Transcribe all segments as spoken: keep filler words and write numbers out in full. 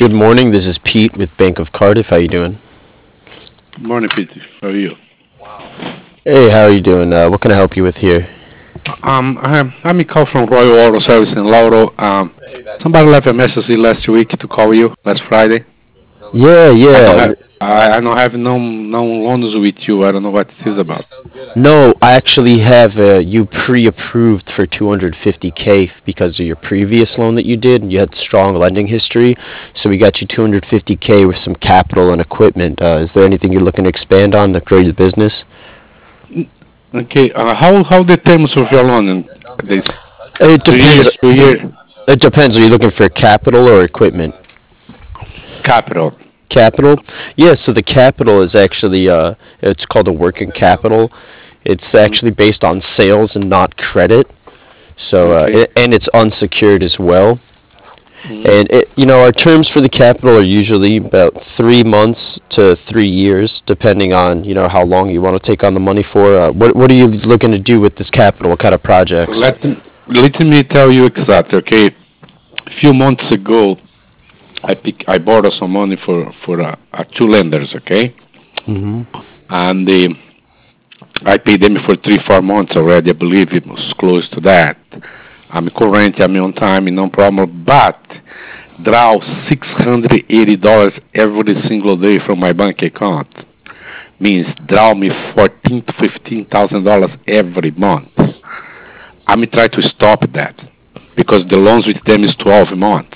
Good morning. This is Pete with Bank of Cardiff. How you doing? Morning, Peter. How are you? Hey, how are you doing? Uh, what can I help you with here? Um, I'm I'm a call from Royal Auto Service in Lauro. Um, somebody left a message last week to call you last Friday. Yeah, I don't yeah. have I, I don't have no no loans with you. I don't know what it is about. No, I actually have uh, you pre-approved for two hundred fifty k because of your previous loan that you did. You had strong lending history, so we got you two hundred fifty k with some capital and equipment. Uh, is there anything you're looking to expand on to grow your business? Okay. Uh, how how the terms of your loan? And this It two depends. years, two year It depends. Are you looking for capital or equipment? capital. Capital? Yeah, so the capital is actually uh, it's called a working capital. It's Mhm. actually based on sales and not credit. So uh, Okay. it, and it's unsecured as well. Mhm. And it, you know, our terms for the capital are usually about three months to three years, depending on you know how long you want to take on the money for. Uh, what what are you looking to do with this capital? What kind of projects? Let let me tell you exactly. Okay. A few months ago, I pick I borrowed some money for for uh, uh, two lenders. Okay. Hmm. And the I paid them for three, four months already. I believe it was close to that. I'm current, I'm on time, no problem. But draw six hundred eighty dollars every single day from my bank account means draw me fourteen to fifteen thousand dollars every month. I'm trying to stop that because the loans with them is twelve months.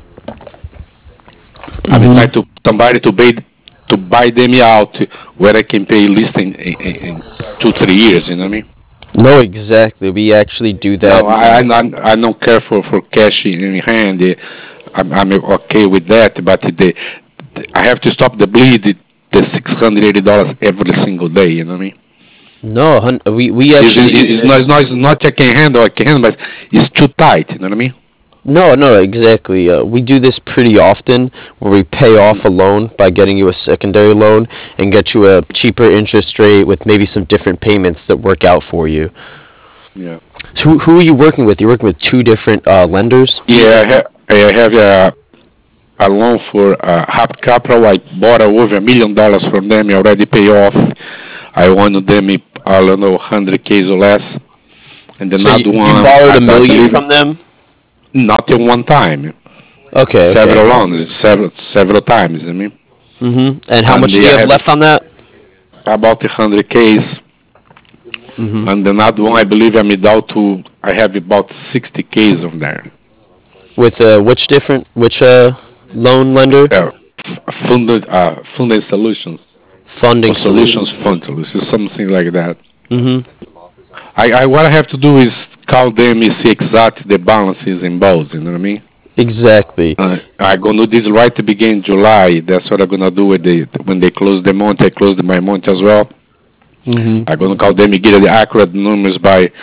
I'm Hmm. trying to somebody to buy to buy them out where I can pay at least in, in, in two, three years. You know what I mean? No, exactly. We actually do No, that. I I not I don't care for for cash in hand. eh, I'm I'm okay with that, but the, the I have to stop the bleed. The, the six hundred eighty dollars every single day. You know what I mean? No, hun- we we It's, actually it's, it's not it's not it's not I can handle I can handle, but it's too tight. You know what I mean? No, no, exactly. Uh, we do this pretty often where we pay off a loan by getting you a secondary loan and get you a cheaper interest rate with maybe some different payments that work out for you. Yeah. So who, who are you working with? You're working with two different uh, lenders? Yeah, I, ha- I have a a loan for uh, half capital. I bought over a million dollars from them. I already pay off. I wanted them I don't know hundred Ks or less. And So you, another you one, borrowed I, a I million believe from them? not in one time, Okay, okay. several rounds, several several times. I mean, Hmm. And how and much do they you have have left on that? about a hundred Ks, Hmm. and another one I believe I'm down to. I have about sixty Ks on there. With uh, which different, which uh, loan lender? Uh, f- funded, uh, funded solutions or Funding solutions Solutions. fund solutions, something like that. Hmm. I, I what I have to do is call them and see exactly the balances in both. You know what I mean? Exactly. Uh, I'm gonna do this right to begin July. That's what I'm gonna do with the when they close the month. I close my month as well. Hmm. I'm gonna call them and get the accurate numbers by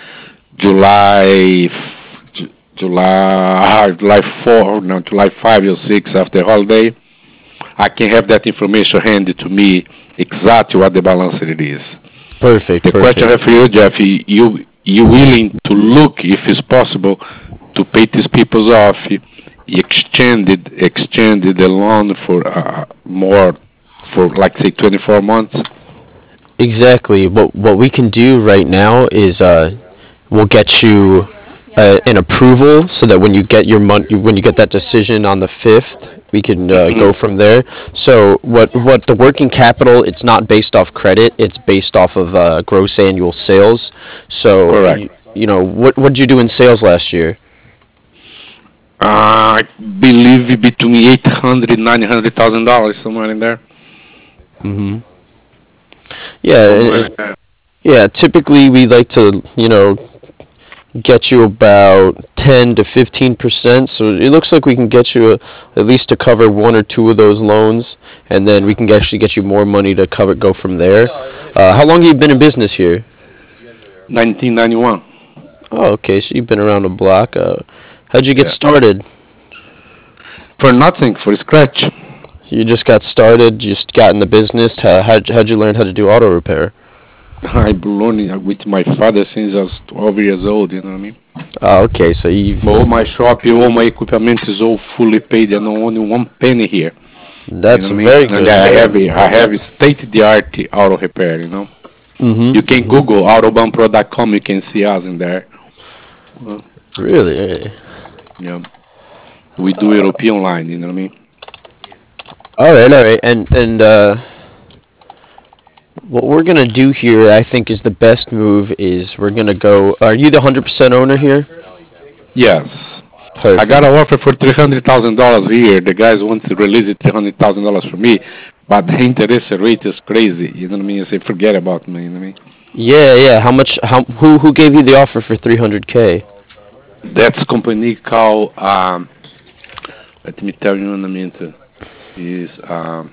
July, Ju- July, July four, no, July five or six after holiday. I can have that information handed to me exactly what the balance it is. Perfect, The question I perfect. have for you, Jeff, you you willing to look if it's possible to pay these people off, extended extended the loan for uh, more for like say twenty-four months? Exactly. What what we can do right now is uh, we'll get you uh, an approval so that when you get your mon- when you get that decision on the fifth, we can uh, Hmm. go from there. So what what the working capital? It's not based off credit. It's based off of uh, gross annual sales. So Correct. you, you know what what did you do in sales last year? Uh, I believe between eight hundred and nine hundred thousand dollars somewhere in there. Hmm. Yeah, Somewhere and- in there. yeah. Typically, we like to you know get you about ten to fifteen percent. So it looks like we can get you a, at least to cover one or two of those loans, and then we can actually get you more money to cover go from there. Uh, how long have you been in business here? nineteen ninety-one. Oh, okay, so you've been around the block. Uh, how'd you get Yeah. started? For nothing, for scratch. You just got started, just got in the business. How, how'd, how'd you learn how to do auto repair? I've been learning with my father since I was twelve years old. You know what I mean? Oh, okay, so you All my shop, all my equipment is all fully paid, and only one penny here. You know that's what I mean? very And good. I have I have state of the art auto repair. You know, you Mm-hmm. can Google autobahn pro dot com. You can see us in there. Uh, Really? yeah, we do European line. You know what I mean? All right, all right, and and uh, what we're gonna do here, I think, is the best move. Is we're gonna go. Are you the hundred percent owner here? Yes. I got Perfect. an offer for three hundred thousand dollars here. The guys want to release it three hundred thousand dollars for me, but the interest rate is crazy. You know what I mean? I say forget about me. You know what I mean? Yeah, yeah. How much? How who who gave you the offer for three hundred k? That's company called. Um, let me tell you in a minute. Is um,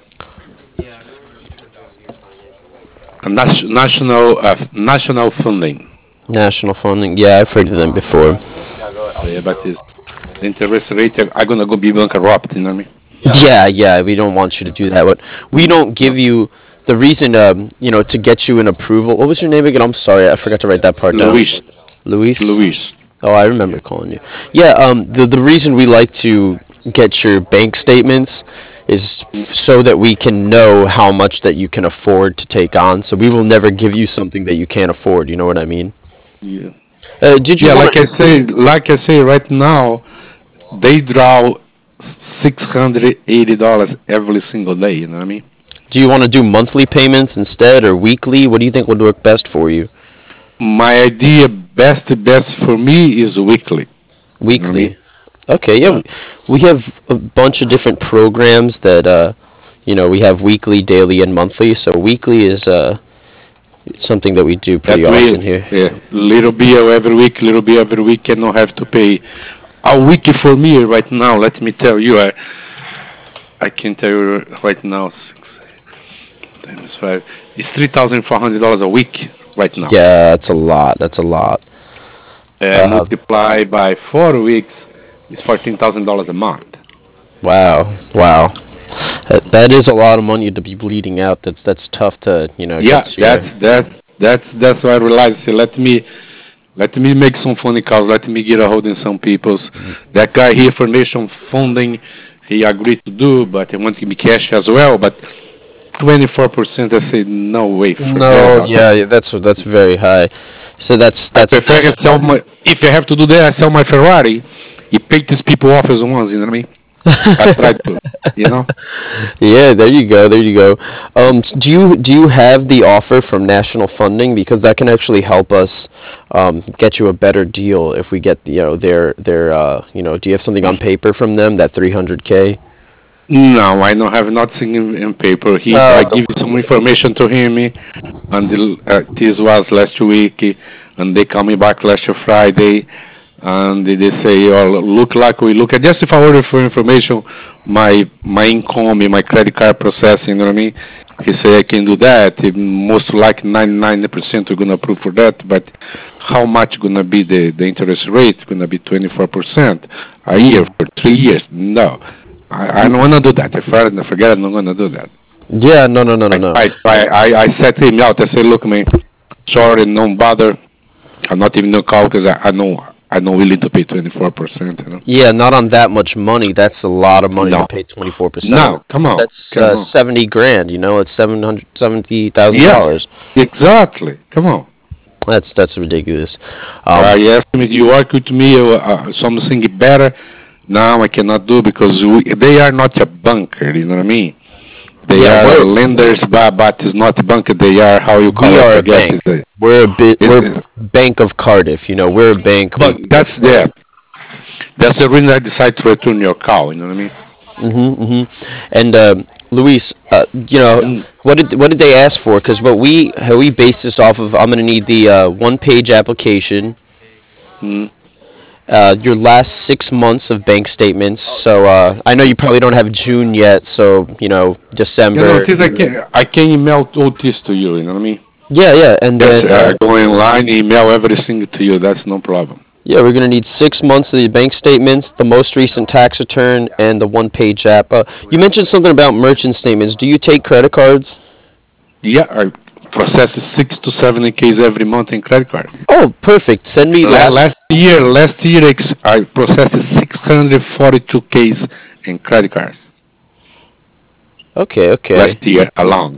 a nas- national uh, national funding. National funding. Yeah, I've heard of them before. So yeah, but it's, the interest rate are gonna go be bankrupt. You know what I mean? Yeah, yeah. We don't want you to do that. But we don't No. give you the reason. Um, you know, to get you an approval. What was your name again? I'm sorry, I forgot to write that part down. Luis, Luis. Luis. Oh, I remember calling you. Yeah, um, the the reason we like to get your bank statements is f- so that we can know how much that you can afford to take on. So we will never give you something that you can't afford. You know what I mean? Yeah. Uh, did you Yeah, want like I to? say, like I say, right now they draw six hundred eighty dollars every single day. You know what I mean? Do you want to do monthly payments instead or weekly? What do you think would work best for you? My idea, best best for me is weekly. You know what I mean? Weekly. Okay, yeah, Yeah. we we have a bunch of different programs that uh, you know, we have weekly, daily, and monthly. So weekly is uh something that we do pretty That way, often here. yeah, little bit every week, little bit every week, and not have to pay a week for me right now. Let me tell you, I I can tell you right now, six times five, it's three thousand four hundred dollars a week right now. Yeah, that's a lot. That's a lot. And Uh, multiply by four weeks, it's fourteen thousand dollars a month. wow, wow. That, that is a lot of money to be bleeding out. That's that's tough to you know Yeah, get your. that's that's that's that's why I realized. Say, let me let me make some funny calls. Let me get a hold in some people's. That guy here for Nation Funding, he agreed to do, but he wants to give me cash as well. But twenty-four percent, I say no way, forget No, about that. yeah, yeah, that's that's very high. So that's I that's prefer to that's. sell my. If I have to do that, I sell my Ferrari. You pay these people off as once. You know what I mean? I tried to, you know. Yeah, there you go, there you go. Um, s- do you do you have the offer from national funding because that can actually help us um, get you a better deal if we get you know their their uh, you know do you have something on paper from them that three hundred k? No, I don't have nothing in, in paper. He, I Uh, give some information to him, and the, uh, this was last week, and they call me back last Friday, and they say, "Oh, look like we look at just if I order for information, my my income, my credit card processing, you know what I mean?" He say I can do that. It most likely ninety-nine percent are gonna approve for that, but how much gonna be the, the interest rate? Gonna be twenty-four percent a year mm, for three years? No, I, I don't wanna do that. If I forget, I'm not gonna do that. yeah, no, no, no, no, I no. I I, I, I set him out. I say, look, man, sorry, no bother. I'm not even gonna call because I, I know I know willing to pay twenty-four percent. You know, Yeah, not on that much money. That's a lot of money to no, pay twenty-four percent on. no, come on, That's come uh, on. seventy grand, you know, it's seven hundred seventy thousand Yes, dollars exactly. Come on. That's that's ridiculous. Uh, Um, you asked me, you work with me uh, uh, something better. Now I cannot do because we, they are not a banker. You know what I mean? They yeah, are we're lenders, but but it's not a bank. They are how you call we it. I are a forget. bank. It's a, We're a bit it's we're a, Bank of Cardiff, you know, we're a bank. We but we that's there. That's the reason I decided to return your call. You know what I mean? Mhm, mhm. And um, Luis, uh, you know, Mm, what did what did they ask for? Because what we how we base this off of, I'm gonna need the uh, one page application, mm. uh, your last six months of bank statements. So uh, I know you probably don't have June yet, so you know You know, December. this I can I can email all this to you. You know what I mean? Yeah, yeah, and Just then uh, uh, go online, email everything to you. That's no problem. yeah, we're gonna need six months of the bank statements, the most recent tax return, and the one page app. Uh, you mentioned something about merchant statements. Do you take credit cards? Yeah, I, process six to seven cases every month in credit card. Oh, perfect. Send me La- that. Last year, last year ex- I processed six hundred forty-two cases in credit cards. Okay, okay. Last year alone.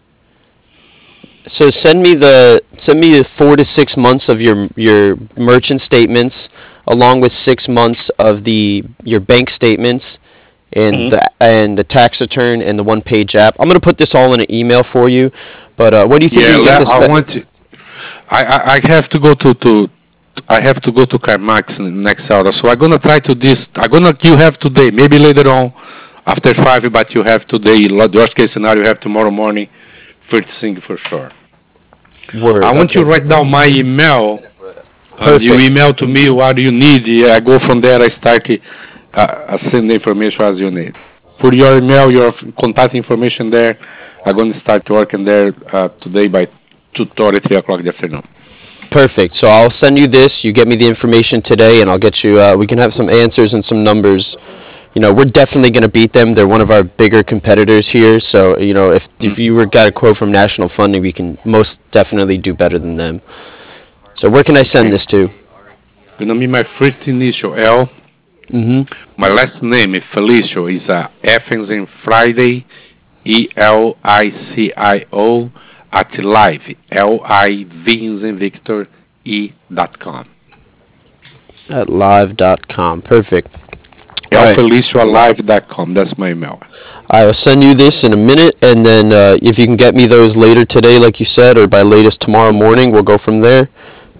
So send me the send me the four to six months of your your merchant statements, along with six months of the your bank statements, and Mhm. the and the tax return and the one page app. I'm gonna put this all in an email for you. But uh, what do you think Yeah, when you get le- this I back? want to. I, I, I have to go to, to I have to go to CarMax in next hour. So I'm gonna try to this. I'm gonna you have today. Maybe later on, after five. But you have today. lo- Worst case scenario, you have tomorrow morning. First thing for sure. I Word. want you Okay. to write down my email. And you Perfect. email to me what do you need. Yeah, I go from there. I start. Uh, I send the information as you need. Put your email, your contact information there. I'm gonna start working there uh, today by two thirty, three o'clock in the afternoon. Perfect. So I'll send you this. You get me the information today, and I'll get you. Uh, we can have some answers and some numbers. You know, we're definitely going to beat them. They're one of our bigger competitors here. So you know, if if Mm. you were got a quote from National Funding, we can most definitely do better than them. So where can I send Okay. this to? Gonna be my first initial L. Mm-hmm. My last name is Felicio. Is uh, F as in Friday, E L I C I O at live L I V as in Victor E dot com. At live dot com. Perfect. All L right. Felicio at live dot com. That's my email. I will send you this in a minute, and then uh, if you can get me those later today, like you said, or by latest tomorrow morning, we'll go from there.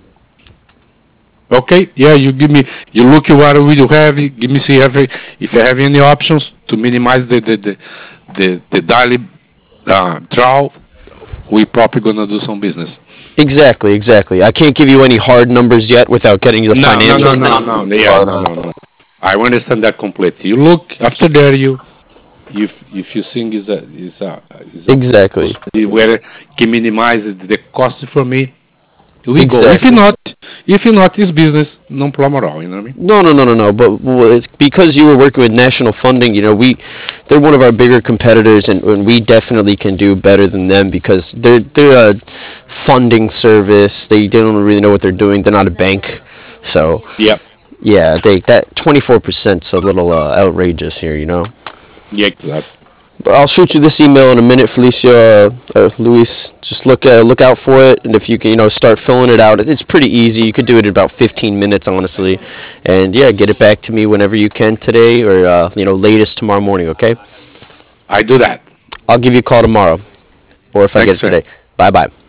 Okay, yeah, you give me, you look at what we do have, give me see every, if you have any options to minimize the the the, the, the daily uh, draw, we probably gonna do some business. Exactly, exactly. I can't give you any hard numbers yet without getting you the No, no, no, financials. no, no, yeah, But no, no, no. I understand that completely. You look after there, you if if you think is a is a is a exactly, possibility where can minimize the cost for me, we go. If exactly. not, if not, it's business, no problem at all. You know what I mean? No, no, no, no, no. But well, it's because you were working with National Funding, you know, we they're one of our bigger competitors, and, and we definitely can do better than them because they're they're a funding service. They, they don't really know what they're doing. They're not a bank, so Yep. yeah, they that twenty-four percent's a little uh, outrageous here, you know. Yeah, exactly. But I'll shoot you this email in a minute, Felicia. Uh, uh, Luis, just look uh, look out for it, and if you can, you know, start filling it out. It's pretty easy. You could do it in about fifteen minutes, honestly. And yeah, get it back to me whenever you can today, or uh, you know, latest tomorrow morning. Okay? I do that. I'll give you a call tomorrow, or if I get Thanks, it sir. today. Bye bye.